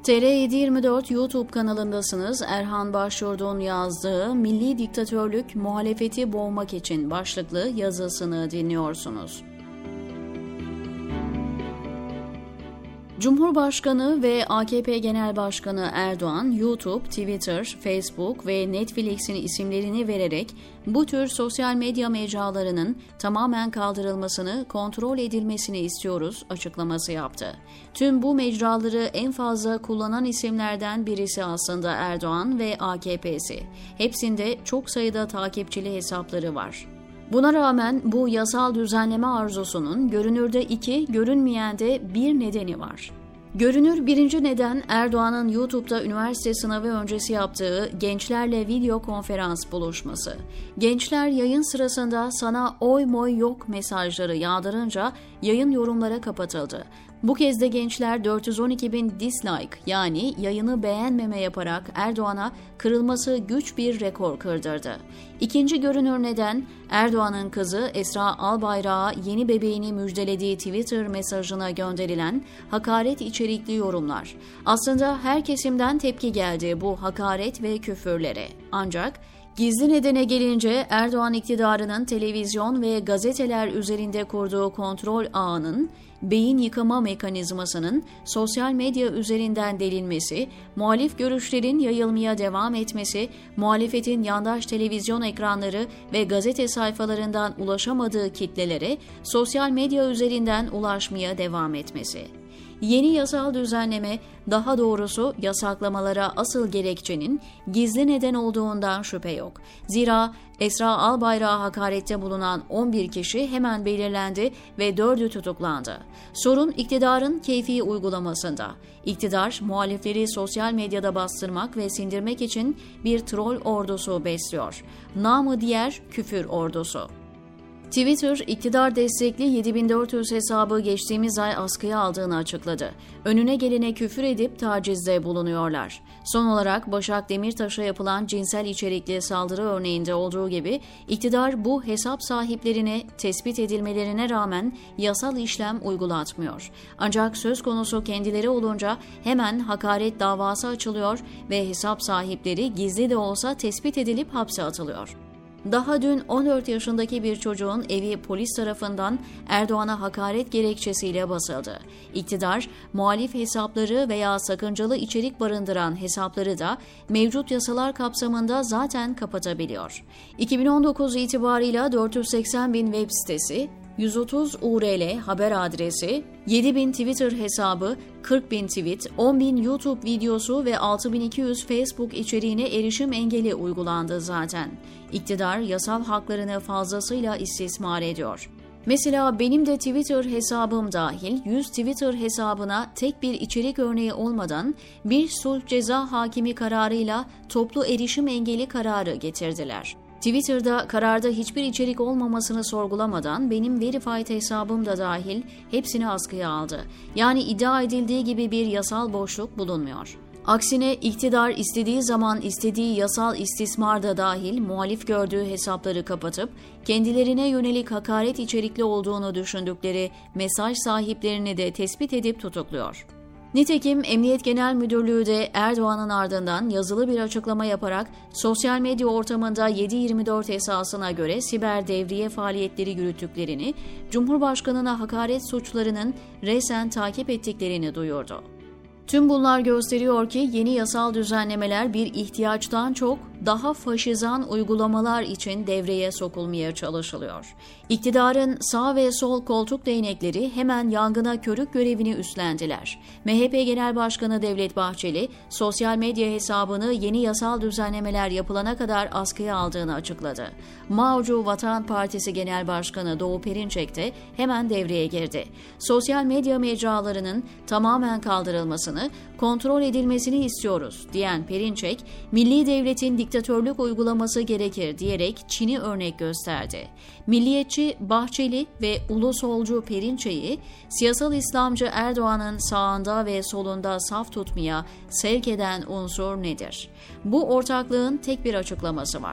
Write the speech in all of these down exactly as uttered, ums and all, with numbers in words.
T R yedi yirmi dört YouTube kanalındasınız. Erhan Başyurt'un yazdığı "Milli Diktatörlük Muhalefeti Boğmak için" başlıklı yazısını dinliyorsunuz. Cumhurbaşkanı ve A K P Genel Başkanı Erdoğan, YouTube, Twitter, Facebook ve Netflix'in isimlerini vererek bu tür sosyal medya mecralarının tamamen kaldırılmasını, kontrol edilmesini istiyoruz açıklaması yaptı. Tüm bu mecraları en fazla kullanan isimlerden birisi aslında Erdoğan ve A K P'si. Hepsinde çok sayıda takipçili hesapları var. Buna rağmen bu yasal düzenleme arzusunun görünürde iki, görünmeyende bir nedeni var. Görünür birinci neden Erdoğan'ın YouTube'da üniversite sınavı öncesi yaptığı gençlerle video konferans buluşması. Gençler yayın sırasında "sana oy moy yok" mesajları yağdırınca yayın yorumlara kapatıldı. Bu kez de gençler dört yüz on iki bin dislike yani yayını beğenmeme yaparak Erdoğan'a kırılması güç bir rekor kırdırdı. İkinci görünür neden Erdoğan'ın kızı Esra Albayrak'a yeni bebeğini müjdelediği Twitter mesajına gönderilen hakaret içerikli yorumlar. Aslında her kesimden tepki geldi bu hakaret ve küfürlere. Ancak gizli nedene gelince Erdoğan iktidarının televizyon ve gazeteler üzerinde kurduğu kontrol ağının, beyin yıkama mekanizmasının sosyal medya üzerinden delinmesi, muhalif görüşlerin yayılmaya devam etmesi, muhalefetin yandaş televizyon ekranları ve gazete sayfalarından ulaşamadığı kitlelere sosyal medya üzerinden ulaşmaya devam etmesi. Yeni yasal düzenleme, daha doğrusu yasaklamalara asıl gerekçenin gizli neden olduğundan şüphe yok. Zira Esra Albayrak'a hakarette bulunan on bir kişi hemen belirlendi ve dördü tutuklandı. Sorun iktidarın keyfi uygulamasında. İktidar, muhalifleri sosyal medyada bastırmak ve sindirmek için bir troll ordusu besliyor. Namı diğer küfür ordusu. Twitter, iktidar destekli yedi bin dört yüz hesabı geçtiğimiz ay askıya aldığını açıkladı. Önüne gelene küfür edip tacizde bulunuyorlar. Son olarak Başak Demirtaş'a yapılan cinsel içerikli saldırı örneğinde olduğu gibi iktidar bu hesap sahiplerine tespit edilmelerine rağmen yasal işlem uygulatmıyor. Ancak söz konusu kendileri olunca hemen hakaret davası açılıyor ve hesap sahipleri gizli de olsa tespit edilip hapse atılıyor. Daha dün on dört yaşındaki bir çocuğun evi polis tarafından Erdoğan'a hakaret gerekçesiyle basıldı. İktidar, muhalif hesapları veya sakıncalı içerik barındıran hesapları da mevcut yasalar kapsamında zaten kapatabiliyor. iki bin on dokuz itibarıyla dört yüz seksen bin web sitesi, yüz otuz U R L haber adresi, yedi bin Twitter hesabı, kırk bin tweet, on bin YouTube videosu ve altı bin iki yüz Facebook içeriğine erişim engeli uygulandı zaten. İktidar yasal haklarını fazlasıyla istismar ediyor. Mesela benim de Twitter hesabım dahil yüz Twitter hesabına tek bir içerik örneği olmadan bir sulh ceza hakimi kararıyla toplu erişim engeli kararı getirdiler. Twitter'da kararda hiçbir içerik olmamasını sorgulamadan benim verified hesabım da dahil hepsini askıya aldı. Yani iddia edildiği gibi bir yasal boşluk bulunmuyor. Aksine iktidar istediği zaman istediği yasal istismar da dahil muhalif gördüğü hesapları kapatıp kendilerine yönelik hakaret içerikli olduğunu düşündükleri mesaj sahiplerini de tespit edip tutukluyor. Nitekim Emniyet Genel Müdürlüğü de Erdoğan'ın ardından yazılı bir açıklama yaparak sosyal medya ortamında yedi yirmi dört esasına göre siber devriye faaliyetleri yürüttüklerini, Cumhurbaşkanı'na hakaret suçlarının resen takip ettiklerini duyurdu. Tüm bunlar gösteriyor ki yeni yasal düzenlemeler bir ihtiyaçtan çok daha faşizan uygulamalar için devreye sokulmaya çalışılıyor. İktidarın sağ ve sol koltuk değnekleri hemen yangına körük görevini üstlendiler. M H P Genel Başkanı Devlet Bahçeli, sosyal medya hesabını yeni yasal düzenlemeler yapılana kadar askıya aldığını açıkladı. Mağcu Vatan Partisi Genel Başkanı Doğu Perinçek de hemen devreye girdi. Sosyal medya mecralarının tamamen kaldırılmasını, kontrol edilmesini istiyoruz diyen Perinçek, milli devletin diktatörlük uygulaması gerekir diyerek Çin'i örnek gösterdi. Milliyetçi Bahçeli ve ulu solcu Perinçek'i siyasal İslamcı Erdoğan'ın sağında ve solunda saf tutmaya sevk eden unsur nedir? Bu ortaklığın tek bir açıklaması var.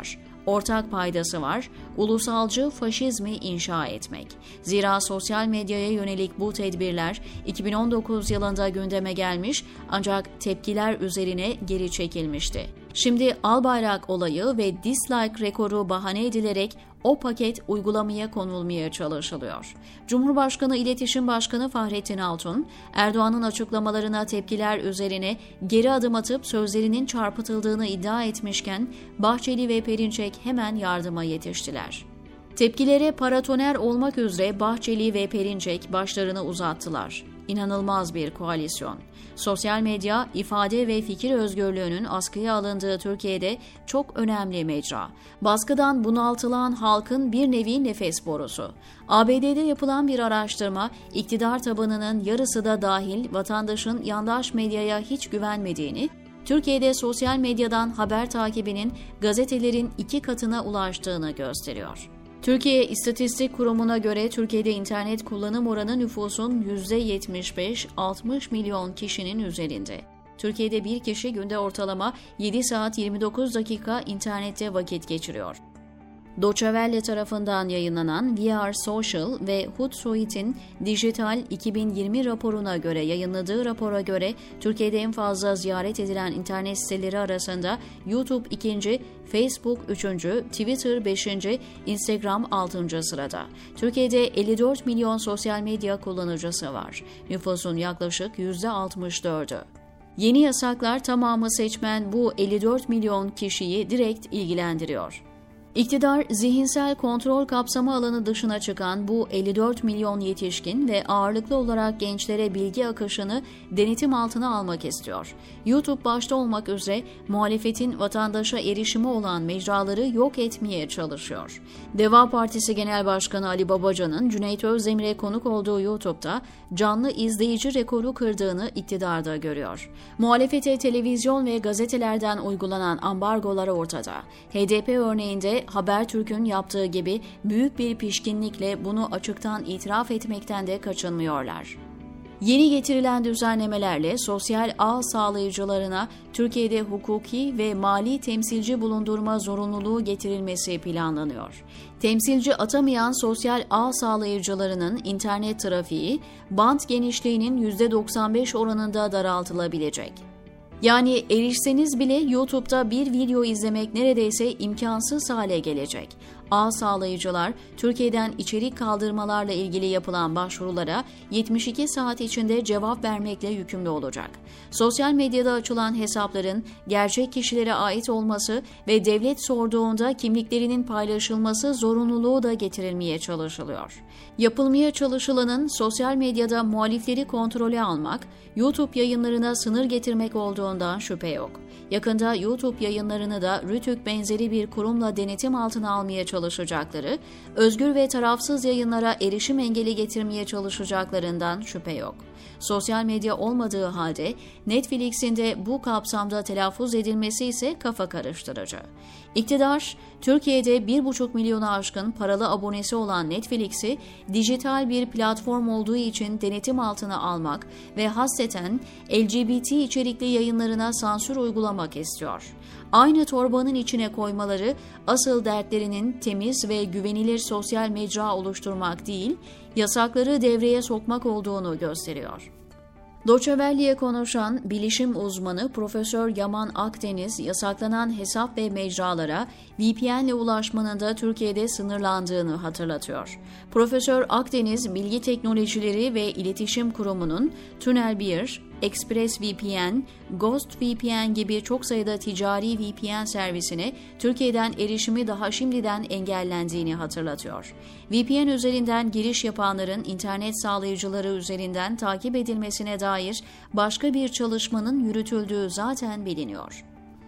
ortak paydası var: ulusalcı faşizmi inşa etmek. Zira sosyal medyaya yönelik bu tedbirler iki bin on dokuz yılında gündeme gelmiş ancak tepkiler üzerine geri çekilmişti. Şimdi Albayrak olayı ve dislike rekoru bahane edilerek o paket uygulamaya konulmaya çalışılıyor. Cumhurbaşkanı İletişim Başkanı Fahrettin Altun, Erdoğan'ın açıklamalarına tepkiler üzerine geri adım atıp sözlerinin çarpıtıldığını iddia etmişken Bahçeli ve Perinçek hemen yardıma yetiştiler. Tepkilere paratoner olmak üzere Bahçeli ve Perinçek başlarını uzattılar. İnanılmaz bir koalisyon. Sosyal medya, ifade ve fikir özgürlüğünün askıya alındığı Türkiye'de çok önemli mecra. Baskıdan bunaltılan halkın bir nevi nefes borusu. A B D'de yapılan bir araştırma, iktidar tabanının yarısı da dahil vatandaşın yandaş medyaya hiç güvenmediğini, Türkiye'de sosyal medyadan haber takibinin gazetelerin iki katına ulaştığını gösteriyor. Türkiye İstatistik Kurumu'na göre Türkiye'de internet kullanım oranı nüfusun yüzde yetmiş beş altmış milyon kişinin üzerinde. Türkiye'de bir kişi günde ortalama yedi saat yirmi dokuz dakika internette vakit geçiriyor. Deutsche Welle tarafından yayınlanan We Are Social ve Hootsuite'in Dijital iki bin yirmi raporuna göre yayınladığı rapora göre Türkiye'de en fazla ziyaret edilen internet siteleri arasında YouTube ikinci, Facebook üçüncü, Twitter beşinci, Instagram altıncı sırada. Türkiye'de elli dört milyon sosyal medya kullanıcısı var. Nüfusun yaklaşık yüzde altmış dördü. Yeni yasaklar tamamı seçmen bu elli dört milyon kişiyi direkt ilgilendiriyor. İktidar, zihinsel kontrol kapsamı alanı dışına çıkan bu elli dört milyon yetişkin ve ağırlıklı olarak gençlere bilgi akışını denetim altına almak istiyor. YouTube başta olmak üzere muhalefetin vatandaşa erişimi olan mecraları yok etmeye çalışıyor. Deva Partisi Genel Başkanı Ali Babacan'ın Cüneyt Özdemir'e konuk olduğu YouTube'da canlı izleyici rekoru kırdığını iktidarda görüyor. Muhalefete televizyon ve gazetelerden uygulanan ambargolar ortada. H D P örneğinde Habertürk'ün yaptığı gibi büyük bir pişkinlikle bunu açıktan itiraf etmekten de kaçınmıyorlar. Yeni getirilen düzenlemelerle sosyal ağ sağlayıcılarına Türkiye'de hukuki ve mali temsilci bulundurma zorunluluğu getirilmesi planlanıyor. Temsilci atamayan sosyal ağ sağlayıcılarının internet trafiği, bant genişliğinin yüzde doksan beş oranında daraltılabilecek. Yani erişseniz bile YouTube'da bir video izlemek neredeyse imkansız hale gelecek. Ağ sağlayıcılar, Türkiye'den içerik kaldırmalarla ilgili yapılan başvurulara yetmiş iki saat içinde cevap vermekle yükümlü olacak. Sosyal medyada açılan hesapların gerçek kişilere ait olması ve devlet sorduğunda kimliklerinin paylaşılması zorunluluğu da getirilmeye çalışılıyor. Yapılmaya çalışılanın sosyal medyada muhalifleri kontrole almak, YouTube yayınlarına sınır getirmek olduğundan şüphe yok. Yakında YouTube yayınlarını da Rütük benzeri bir kurumla denetim altına almaya çalışacakları, özgür ve tarafsız yayınlara erişim engeli getirmeye çalışacaklarından şüphe yok. Sosyal medya olmadığı halde Netflix'in de bu kapsamda telaffuz edilmesi ise kafa karıştırıcı. İktidar, Türkiye'de bir buçuk milyona aşkın paralı abonesi olan Netflix'i dijital bir platform olduğu için denetim altına almak ve hasreten L G B T içerikli yayınlarına sansür uygulamak istiyor. Aynı torbanın içine koymaları asıl dertlerinin temiz ve güvenilir sosyal mecra oluşturmak değil, yasakları devreye sokmak olduğunu gösteriyor. Deutsche Welle'ye konuşan bilişim uzmanı Profesör Yaman Akdeniz, yasaklanan hesap ve mecralara V P N ile ulaşmanın da Türkiye'de sınırlandığını hatırlatıyor. Profesör Akdeniz, Bilgi Teknolojileri ve İletişim Kurumu'nun TunnelBear, ExpressVPN, GhostVPN gibi çok sayıda ticari V P N servisine Türkiye'den erişimi daha şimdiden engellendiğini hatırlatıyor. V P N üzerinden giriş yapanların internet sağlayıcıları üzerinden takip edilmesine dair başka bir çalışmanın yürütüldüğü zaten biliniyor.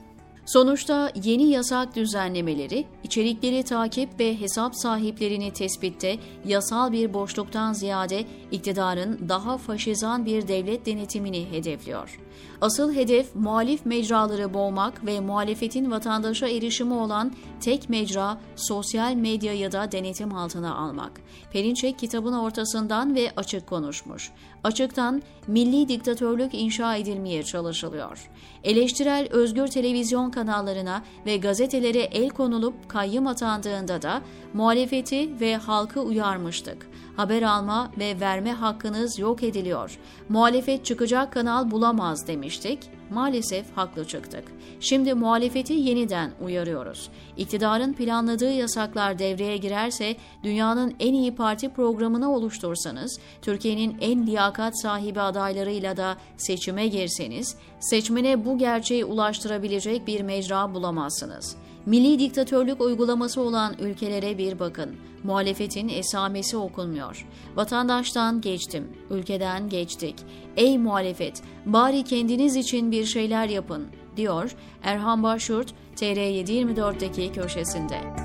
Sonuçta yeni yasak düzenlemeleri, içerikleri takip ve hesap sahiplerini tespitte yasal bir boşluktan ziyade iktidarın daha faşizan bir devlet denetimini hedefliyor. Asıl hedef muhalif mecraları boğmak ve muhalefetin vatandaşa erişimi olan tek mecra sosyal medyayı da denetim altına almak. Perinçek kitabın ortasından ve açık konuşmuş. Açıktan milli diktatörlük inşa edilmeye çalışılıyor. Eleştirel özgür televizyon kanallarına ve gazetelere el konulup kayyım atandığında da muhalefeti ve halkı uyarmıştık. Haber alma ve verme hakkınız yok ediliyor. Muhalefet çıkacak kanal bulamaz demiştik. Maalesef haklı çıktık. Şimdi muhalefeti yeniden uyarıyoruz. İktidarın planladığı yasaklar devreye girerse dünyanın en iyi parti programını oluştursanız, Türkiye'nin en liyakat sahibi adaylarıyla da seçime girseniz, seçmene bu gerçeği ulaştırabilecek bir mecra bulamazsınız. Milli diktatörlük uygulaması olan ülkelere bir bakın. Muhalefetin esamesi okunmuyor. Vatandaştan geçtim, ülkeden geçtik. Ey muhalefet, bari kendiniz için bir şeyler yapın, diyor Erhan Başyurt T R yedi yirmi dört'teki köşesinde.